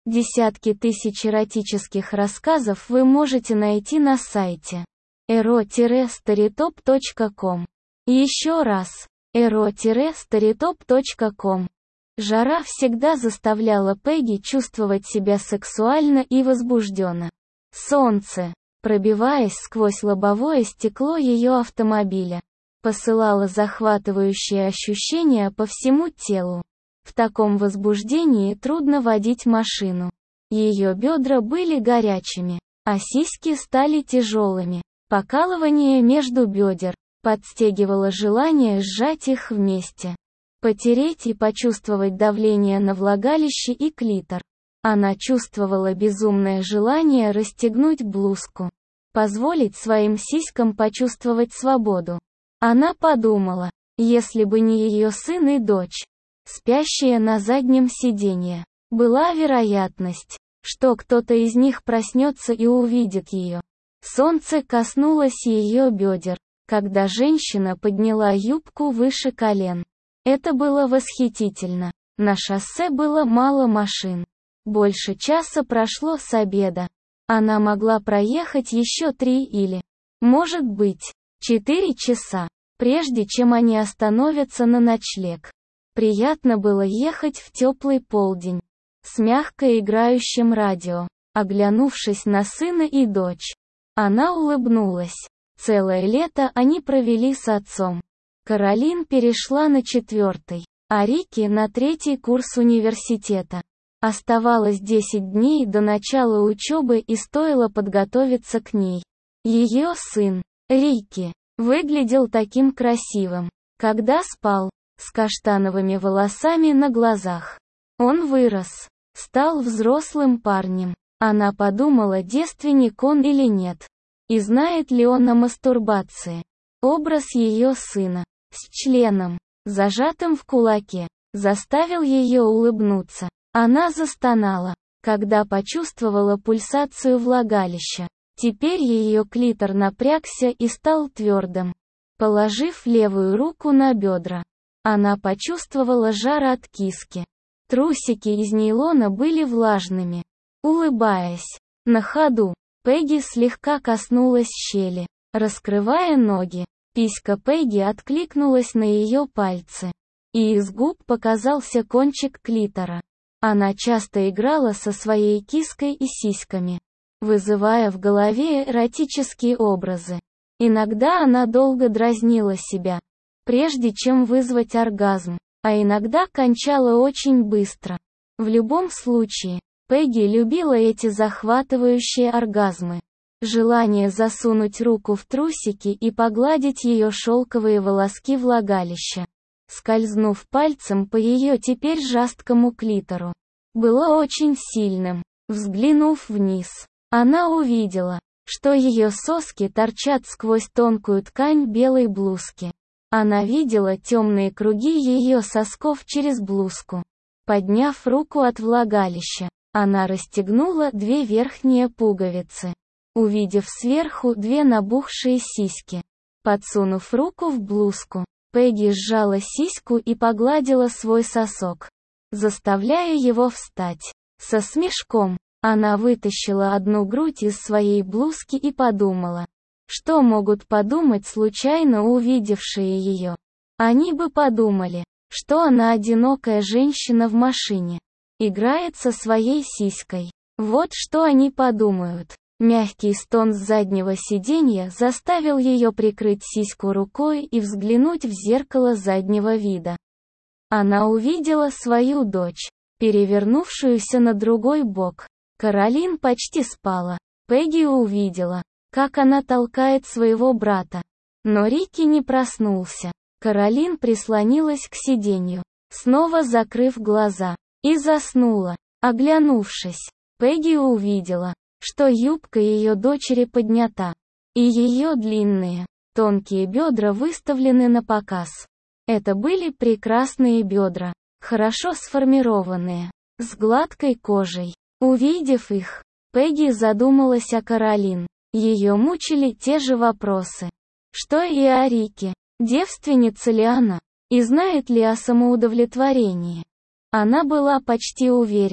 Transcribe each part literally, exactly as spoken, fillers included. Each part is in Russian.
Десятки тысяч эротических рассказов вы можете найти на сайте эро старитоп точка ком. Еще раз, эро старитоп точка ком. Жара всегда заставляла Пегги чувствовать себя сексуально и возбужденно. Солнце, пробиваясь сквозь лобовое стекло ее автомобиля, посылало захватывающие ощущения по всему телу. В таком возбуждении трудно водить машину. Ее бедра были горячими, а сиськи стали тяжелыми. Покалывание между бедер подстегивало желание сжать их вместе, потереть и почувствовать давление на влагалище и клитор. Она чувствовала безумное желание расстегнуть блузку, позволить своим сиськам почувствовать свободу. Она подумала, если бы не ее сын и дочь, спящие на заднем сиденье, была вероятность, что кто-то из них проснется и увидит ее. Солнце коснулось ее бедер, когда женщина подняла юбку выше колен. Это было восхитительно. На шоссе было мало машин. Больше часа прошло с обеда. Она могла проехать еще три или, может быть, четыре часа, прежде чем они остановятся на ночлег. Приятно было ехать в теплый полдень, с мягко играющим радио. Оглянувшись на сына и дочь, она улыбнулась. Целое лето они провели с отцом. Каролин перешла на четвертый, а Рики на третий курс университета. Оставалось десять дней до начала учебы и стоило подготовиться к ней. Ее сын, Рики, выглядел таким красивым, когда спал, с каштановыми волосами на глазах. Он вырос, стал взрослым парнем. Она подумала, девственник он или нет, и знает ли он о мастурбации. Образ ее сына, с членом, зажатым в кулаке, заставил ее улыбнуться. Она застонала, когда почувствовала пульсацию влагалища. Теперь ее клитор напрягся и стал твердым. Положив левую руку на бедра, она почувствовала жар от киски. Трусики из нейлона были влажными. Улыбаясь, на ходу, Пегги слегка коснулась щели, раскрывая ноги. Писька Пегги откликнулась на ее пальцы, и из губ показался кончик клитора. Она часто играла со своей киской и сиськами, вызывая в голове эротические образы. Иногда она долго дразнила себя, прежде чем вызвать оргазм, а иногда кончала очень быстро. В любом случае, Пегги любила эти захватывающие оргазмы. Желание засунуть руку в трусики и погладить ее шелковые волоски влагалища, скользнув пальцем по ее теперь жесткому клитору, было очень сильным. Взглянув вниз, она увидела, что ее соски торчат сквозь тонкую ткань белой блузки. Она видела темные круги ее сосков через блузку. Подняв руку от влагалища, она расстегнула две верхние пуговицы, увидев сверху две набухшие сиськи. Подсунув руку в блузку, Пегги сжала сиську и погладила свой сосок, заставляя его встать. Со смешком, она вытащила одну грудь из своей блузки и подумала, что могут подумать случайно увидевшие ее. Они бы подумали, что она одинокая женщина в машине, играет со своей сиськой. Вот что они подумают. Мягкий стон с заднего сиденья заставил ее прикрыть сиську рукой и взглянуть в зеркало заднего вида. Она увидела свою дочь, перевернувшуюся на другой бок. Каролин почти спала. Пегги увидела, как она толкает своего брата. Но Рики не проснулся. Каролин прислонилась к сиденью, снова закрыв глаза, и заснула. Оглянувшись, Пегги увидела, что юбка ее дочери поднята, и ее длинные, тонкие бедра выставлены на показ. Это были прекрасные бедра, хорошо сформированные, с гладкой кожей. Увидев их, Пегги задумалась о Каролин. Ее мучили те же вопросы, что и о Рике. Девственница ли она, и знает ли о самоудовлетворении? Она была почти уверена,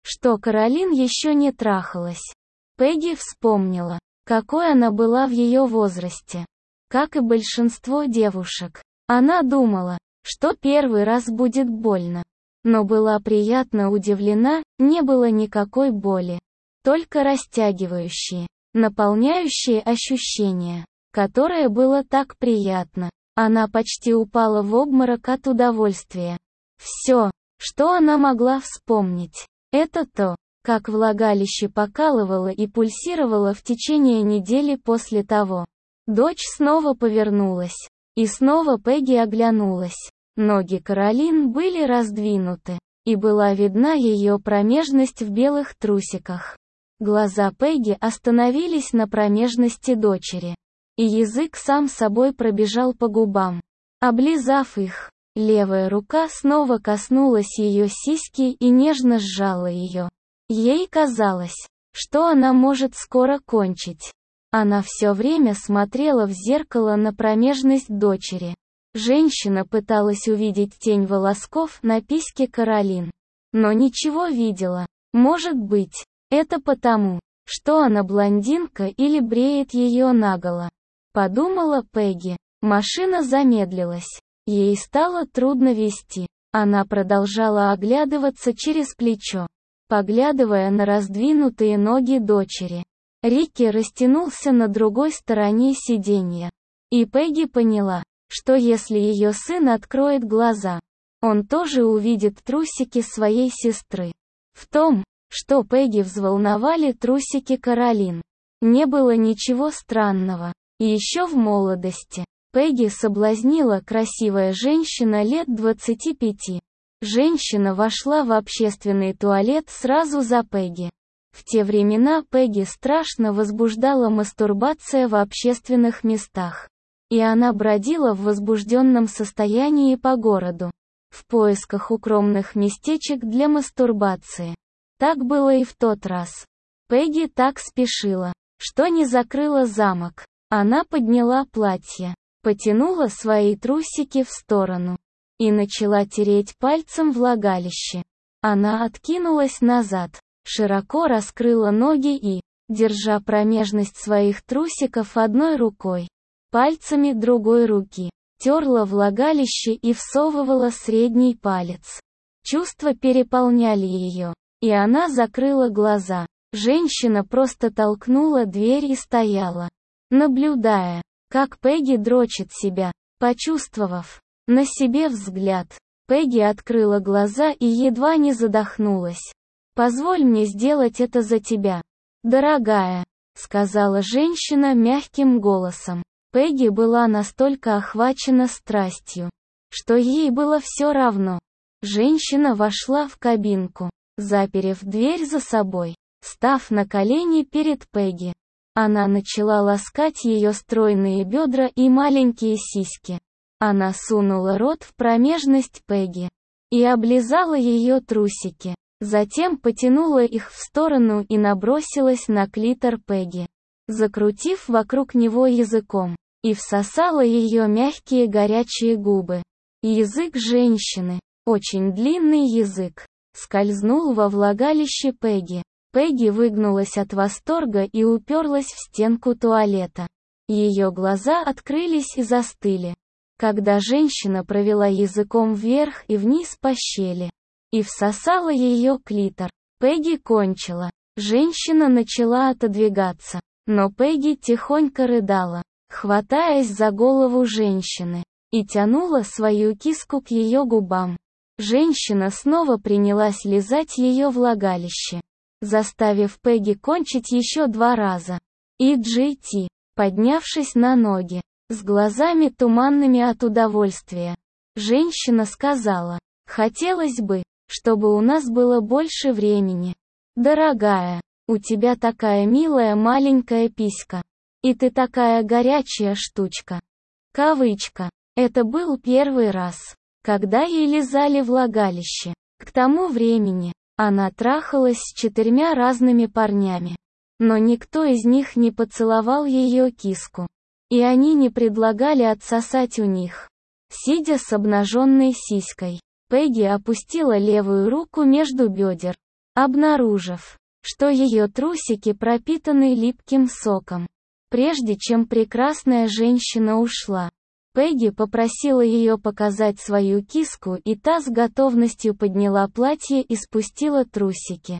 что Каролин еще не трахалась. Пегги вспомнила, какой она была в ее возрасте. Как и большинство девушек, она думала, что первый раз будет больно. Но была приятно удивлена, не было никакой боли. Только растягивающие, наполняющие ощущения, которое было так приятно. Она почти упала в обморок от удовольствия. Все, что она могла вспомнить, это то, как влагалище покалывало и пульсировало в течение недели после того. Дочь снова повернулась. И снова Пегги оглянулась. Ноги Каролин были раздвинуты, и была видна ее промежность в белых трусиках. Глаза Пегги остановились на промежности дочери. И язык сам собой пробежал по губам. Облизав их, левая рука снова коснулась ее сиськи и нежно сжала ее. Ей казалось, что она может скоро кончить. Она все время смотрела в зеркало на промежность дочери. Женщина пыталась увидеть тень волосков на письке Каролин. Но ничего видела. Может быть, это потому, что она блондинка или бреет ее наголо. Подумала Пегги. Машина замедлилась. Ей стало трудно вести. Она продолжала оглядываться через плечо, поглядывая на раздвинутые ноги дочери. Рикки растянулся на другой стороне сиденья. И Пегги поняла, что если ее сын откроет глаза, он тоже увидит трусики своей сестры. В том, что Пегги взволновали трусики Каролин, не было ничего странного. Еще в молодости Пегги соблазнила красивая женщина лет двадцати пяти. Женщина вошла в общественный туалет сразу за Пегги. В те времена Пегги страшно возбуждала мастурбация в общественных местах. И она бродила в возбужденном состоянии по городу, в поисках укромных местечек для мастурбации. Так было и в тот раз. Пегги так спешила, что не закрыла замок. Она подняла платье, потянула свои трусики в сторону и начала тереть пальцем влагалище. Она откинулась назад, широко раскрыла ноги и, держа промежность своих трусиков одной рукой, пальцами другой руки, терла влагалище и всовывала средний палец. Чувства переполняли ее, и она закрыла глаза. Женщина просто толкнула дверь и стояла, наблюдая, как Пегги дрочит себя. Почувствовав на себе взгляд, Пегги открыла глаза и едва не задохнулась. «Позволь мне сделать это за тебя, дорогая», — сказала женщина мягким голосом. Пегги была настолько охвачена страстью, что ей было все равно. Женщина вошла в кабинку, заперев дверь за собой. Став на колени перед Пегги, она начала ласкать ее стройные бедра и маленькие сиськи. Она сунула рот в промежность Пегги и облизала ее трусики. Затем потянула их в сторону и набросилась на клитор Пегги, закрутив вокруг него языком, и всосала ее мягкие горячие губы. Язык женщины, очень длинный язык, скользнул во влагалище Пегги. Пегги выгнулась от восторга и уперлась в стенку туалета. Ее глаза открылись и застыли, когда женщина провела языком вверх и вниз по щели и всосала ее клитор. Пегги кончила. Женщина начала отодвигаться, но Пегги тихонько рыдала, хватаясь за голову женщины, и тянула свою киску к ее губам. Женщина снова принялась лизать ее влагалище, заставив Пегги кончить еще два раза. И Джей Ти, поднявшись на ноги, с глазами туманными от удовольствия, женщина сказала: «Хотелось бы, чтобы у нас было больше времени. Дорогая, у тебя такая милая маленькая писька. И ты такая горячая штучка». Кавычка. Это был первый раз, когда ей лизали влагалище. К тому времени она трахалась с четырьмя разными парнями, но никто из них не поцеловал ее киску, и они не предлагали отсосать у них. Сидя с обнаженной сиськой, Пегги опустила левую руку между бедер, обнаружив, что ее трусики пропитаны липким соком. Прежде чем прекрасная женщина ушла, Пегги попросила ее показать свою киску, и та с готовностью подняла платье и спустила трусики.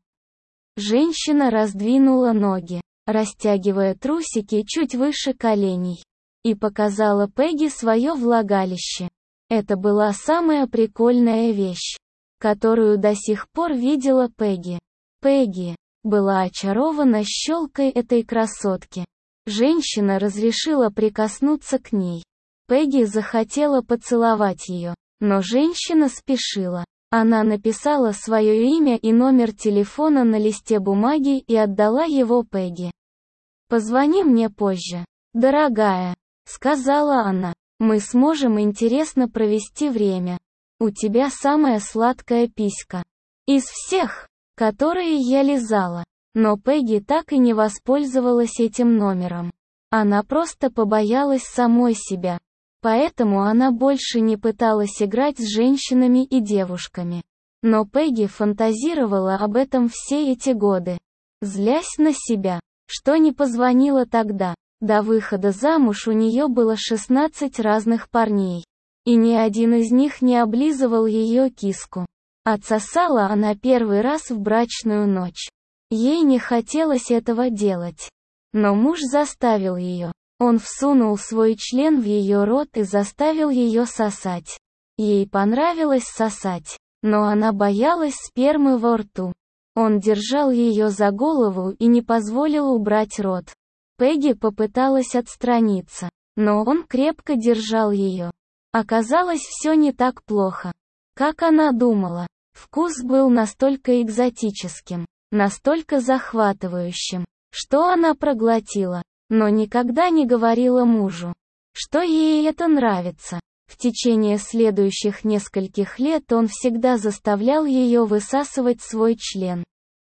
Женщина раздвинула ноги, растягивая трусики чуть выше коленей, и показала Пегги свое влагалище. Это была самая прикольная вещь, которую до сих пор видела Пегги. Пегги была очарована щелкой этой красотки. Женщина разрешила прикоснуться к ней. Пегги захотела поцеловать ее, но женщина спешила. Она написала свое имя и номер телефона на листе бумаги и отдала его Пегги. «Позвони мне позже, дорогая», — сказала она. «Мы сможем интересно провести время. У тебя самая сладкая писька из всех, которые я лизала». Но Пегги так и не воспользовалась этим номером. Она просто побоялась самой себя. Поэтому она больше не пыталась играть с женщинами и девушками. Но Пегги фантазировала об этом все эти годы, злясь на себя, что не позвонила тогда. До выхода замуж у нее было шестнадцать разных парней. И ни один из них не облизывал ее киску. Отсосала она первый раз в брачную ночь. Ей не хотелось этого делать. Но муж заставил ее. Он всунул свой член в ее рот и заставил ее сосать. Ей понравилось сосать, но она боялась спермы во рту. Он держал ее за голову и не позволил убрать рот. Пегги попыталась отстраниться, но он крепко держал ее. Оказалось, все не так плохо, как она думала. Вкус был настолько экзотическим, настолько захватывающим, что она проглотила, но никогда не говорила мужу, что ей это нравится. В течение следующих нескольких лет он всегда заставлял ее высасывать свой член.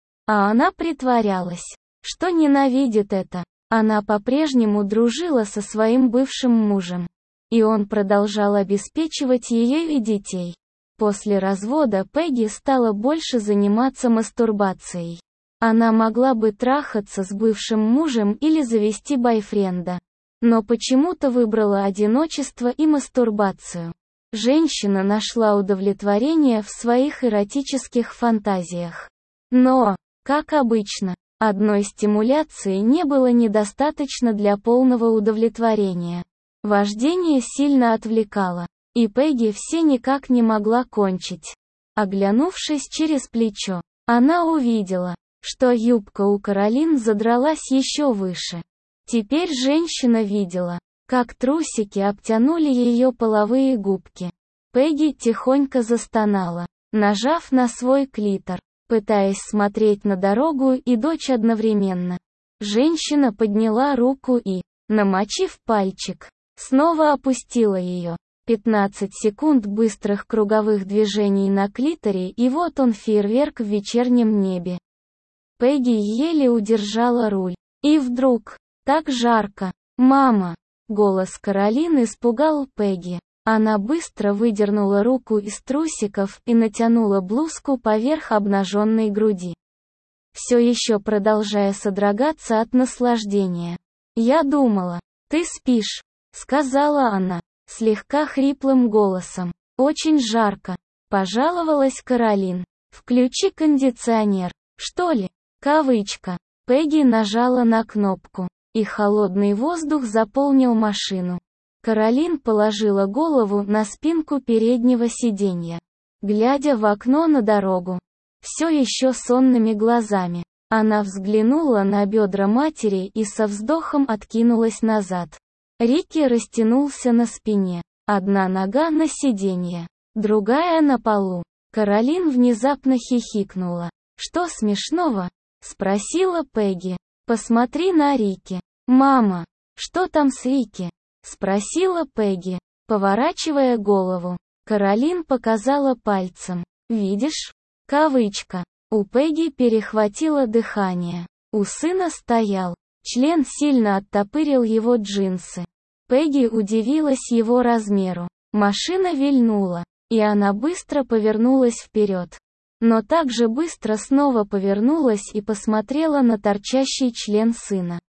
А она притворялась, что ненавидит это. Она по-прежнему дружила со своим бывшим мужем, и он продолжал обеспечивать ее и детей. После развода Пегги стала больше заниматься мастурбацией. Она могла бы трахаться с бывшим мужем или завести бойфренда, но почему-то выбрала одиночество и мастурбацию. Женщина нашла удовлетворение в своих эротических фантазиях. Но, как обычно, одной стимуляции не было недостаточно для полного удовлетворения. Вождение сильно отвлекало, и Пегги все никак не могла кончить. Оглянувшись через плечо, она увидела, что юбка у Каролин задралась еще выше. Теперь женщина видела, как трусики обтянули ее половые губки. Пегги тихонько застонала, нажав на свой клитор, пытаясь смотреть на дорогу и дочь одновременно. Женщина подняла руку и, намочив пальчик, снова опустила ее. пятнадцать секунд быстрых круговых движений на клиторе, и вот он, фейерверк в вечернем небе. Пегги еле удержала руль. И вдруг, так жарко. «Мама!» Голос Каролин испугал Пегги. Она быстро выдернула руку из трусиков и натянула блузку поверх обнаженной груди, все еще продолжая содрогаться от наслаждения. «Я думала, ты спишь», — сказала она, слегка хриплым голосом. «Очень жарко», — пожаловалась Каролин. «Включи кондиционер, что ли?» Кавычка. Пегги нажала на кнопку, и холодный воздух заполнил машину. Каролин положила голову на спинку переднего сиденья, глядя в окно на дорогу. Все еще сонными глазами, она взглянула на бедра матери и со вздохом откинулась назад. Рики растянулся на спине, одна нога на сиденье, другая на полу. Каролин внезапно хихикнула. «Что смешного?» — спросила Пегги. «Посмотри на Рики». «Мама, что там с Рики?» — спросила Пегги, поворачивая голову. Каролин показала пальцем. «Видишь?» Кавычка. У Пегги перехватило дыхание. У сына стоял. Член сильно оттопырил его джинсы. Пегги удивилась его размеру. Машина вильнула, и она быстро повернулась вперед. но также быстро снова повернулась и посмотрела на торчащий член сына.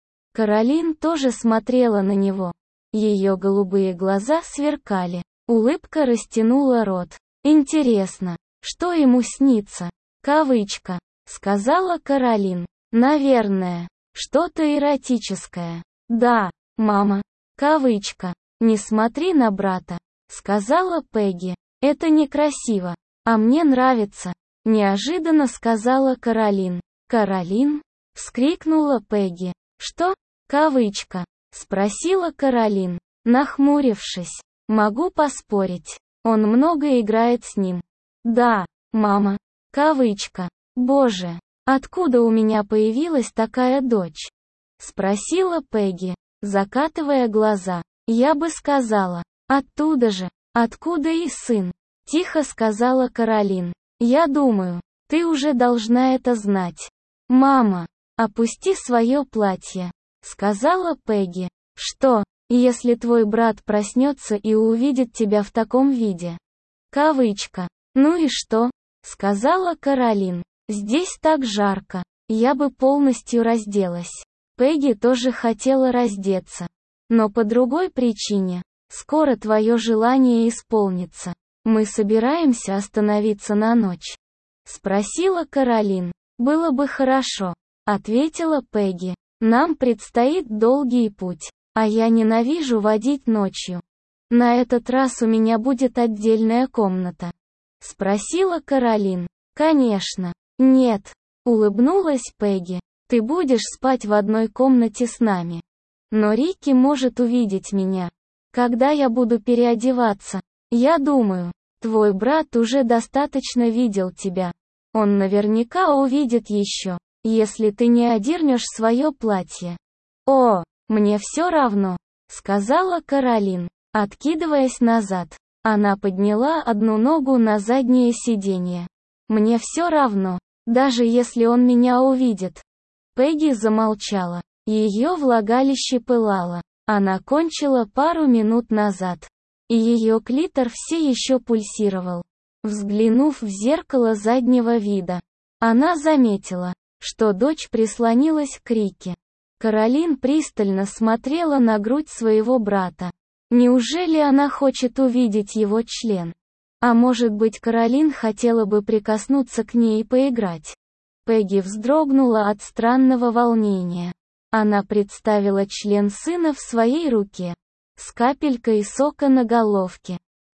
Каролин тоже смотрела на него. Ее голубые глаза сверкали. Улыбка растянула рот. «Интересно, что ему снится?» «Кавычка», — сказала Каролин. «Наверное, что-то эротическое». «Да, мама». «Кавычка. Не смотри на брата», — сказала Пегги. «Это некрасиво. А мне нравится», — неожиданно сказала Каролин. «Каролин?» — вскрикнула Пегги. «Что?» «Кавычка», — спросила Каролин, нахмурившись. «Могу поспорить. Он много играет с ним». «Да, мама». «Кавычка. Боже, откуда у меня появилась такая дочь?» — спросила Пегги, закатывая глаза. «Я бы сказала, оттуда же, откуда и сын», — тихо сказала Каролин. «Я думаю, ты уже должна это знать». «Мама, опусти свое платье», — сказала Пегги. «Что, если твой брат проснется и увидит тебя в таком виде?» Кавычка. «Ну и что?» — сказала Каролин. «Здесь так жарко. Я бы полностью разделась». Пегги тоже хотела раздеться. Но по другой причине. «Скоро твое желание исполнится. Мы собираемся остановиться на ночь?» — спросила Каролин. «Было бы хорошо», — ответила Пегги. «Нам предстоит долгий путь, а я ненавижу водить ночью. На этот раз у меня будет отдельная комната?» — спросила Каролин. «Конечно. Нет», — улыбнулась Пегги. «Ты будешь спать в одной комнате с нами. Но Рики может увидеть меня, когда я буду переодеваться. Я думаю, твой брат уже достаточно видел тебя. Он наверняка увидит еще, если ты не одернешь свое платье». «О, мне все равно», — сказала Каролин, откидываясь назад. Она подняла одну ногу на заднее сиденье. «Мне все равно, даже если он меня увидит». Пегги замолчала. Ее влагалище пылало. Она кончила пару минут назад. И ее клитор все еще пульсировал. Взглянув в зеркало заднего вида, она заметила, что дочь прислонилась к Рике. Каролин пристально смотрела на грудь своего брата. Неужели она хочет увидеть его член? А может быть, Каролин хотела бы прикоснуться к ней и поиграть? Пегги вздрогнула от странного волнения. Она представила член сына в своей руке, с капелькой сока на головке.